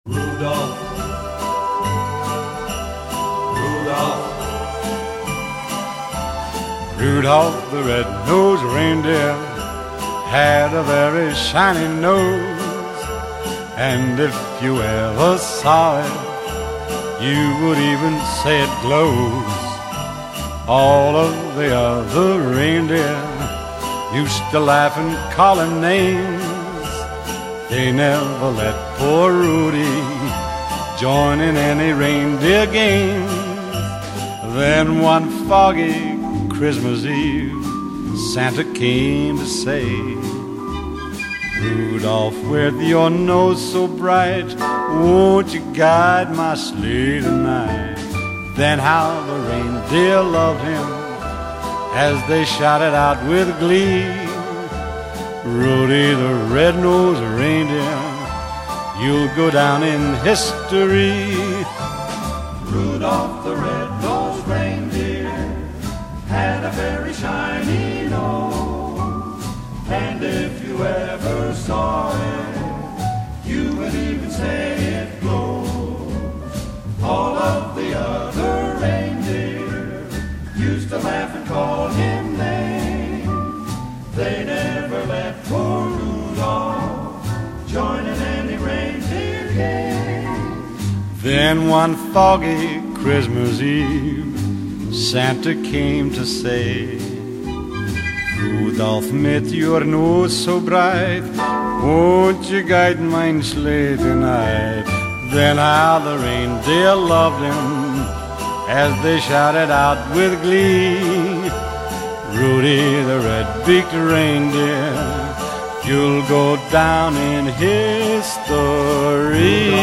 Rudolph, Rudolph, Rudolph the red-nosed reindeer had a very shiny nose, and if you ever saw it, you would even say it glows. All of the other reindeer used to laugh and call him names. They never let poor Rudy join in any reindeer games. Then one foggy Christmas Eve, Santa came to say, Rudolph, with your nose so bright, won't you guide my sleigh tonight? Then how the reindeer loved him as they shouted out with glee, Rudy the red-nosed reindeer, you'll go down in history. Rudolph the red-nosed reindeer had a very shiny nose, and if you ever saw it, you would even say it glows. All of the other reindeer used to laugh and call him names. They never let poor Rudolph join in any reindeer games. Then one foggy Christmas Eve, Santa came to say, Rudolph, with your nose so bright, won't you guide my sleigh tonight? Then how the reindeer loved him as they shouted out with glee, Rudy the red-beaked reindeer, you'll go down in history.